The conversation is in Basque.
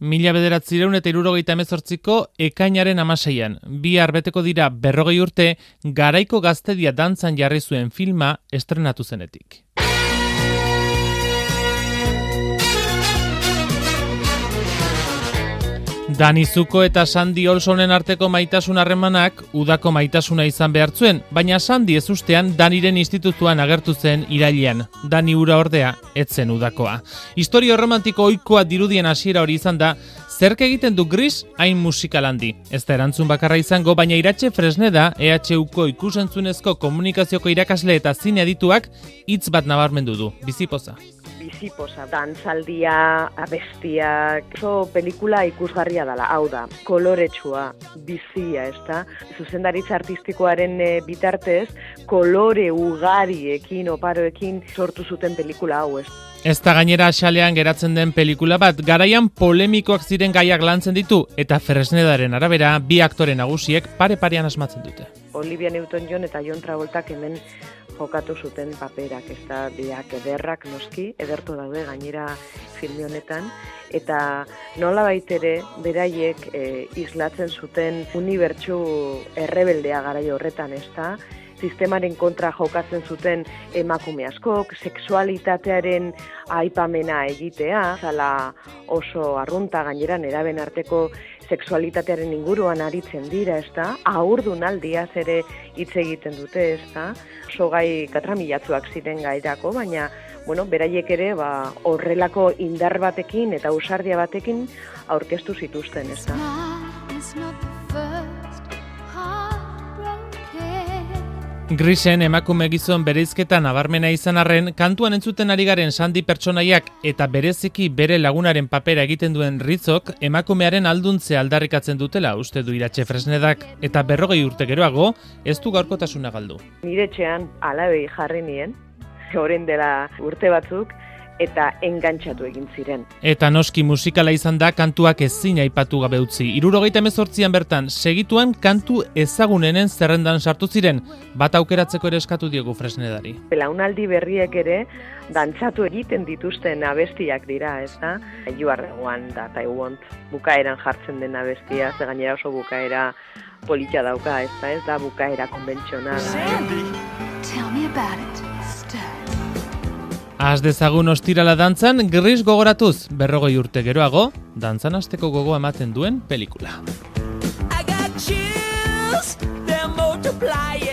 1978ko ekainaren 16an. Bihar beteko dira 40 urte Garaiko Gaztedia dantzan jarri zuen filma estrenatu zenetik. Dani Zuko eta Sandy Olsonen arteko maitasun harremanak udako maitasuna izan behar zuen, baina Sandy ezustean Daniren institutuan agertu zen irailean. Dani ura ordea, etzen udakoa. Historio romantiko ohikoa dirudien hasiera hori izan da, zerk egiten du Gris hain musikal handi. Ez da erantzun bakarra izango, baina Iratxe Fresneda, EHUko ikusentzunezko komunikazioko irakasle eta zine adituak hitz bat nabarmendu du, bizipoza. Bizipoza, dantzaldia, abestiak, oso pelikula ikusgarria dela, hau da, koloretsua, bizia, ezta? Zuzendaritza artistikoaren bitartez, kolore ugariekin, oparoekin sortu zuten pelikula hau, ez? Ez da gainera xalean geratzen den pelikula bat, garaian polemikoak ziren gaiak lantzen ditu, eta Fresnedaren arabera, bi aktore nagusiek pare-parean asmatzen dute. Olivia Newton-John eta John Travoltak hemen jokatu zuten paperak, ez da, biak ederrak noski, edertu daude gainera filme honetan, eta nola baitere beraiek islatzen zuten unibertsu errebeldea garai horretan, ez da, sistemaren kontra jokatzen zuten emakume askok, sexualitatearen aipamena egitea, zala oso arrunta gainera neraben arteko sexualitatearen inguruan aritzen dira, ez da, haurdunaldiaz ere hitz egiten dute, ez da, oso gai katramilatzuak ziren gairako, baina, bueno, beraiek ere, horrelako indar batekin eta ausardia batekin aurkeztu zituzten, ez da. Grisen emakume gizon bereizketa nabarmena izan arren, kantuan entzuten ari garen Sandy pertsonaiak eta bereziki bere lagunaren papera egiten duen Rizok emakumearen alduntzea aldarrikatzen dutela uste du Iratxe Fresnedak, eta 40 urte geroago ez du gaurkotasuna galdu. Nire etxean alabei jarri nien, orain dela urte batzuk, eta engantxatu egin ziren. Eta noski musikala izan da kantuak ezin aipatu gabe utzi. 78an bertan segituan kantu ezagunenen zerrendan sartu ziren, bat aukeratzeko ere eskatu diogu Fresnedari. Belaunaldi berriek ere dantzatu egiten dituzten abestiak dira, ez da? You are the one that I want, bukaeran jartzen den abestia, ze gainera oso bukaera polita dauka, ez da bukaera konbentzionala. Sandy, tell me about it. Az dezagun ostirala dantzan, Gris gogoratuz, 40 urte geroago, dantzan hasteko gogoa ematen duen pelikula. I got chills, they're multiplying.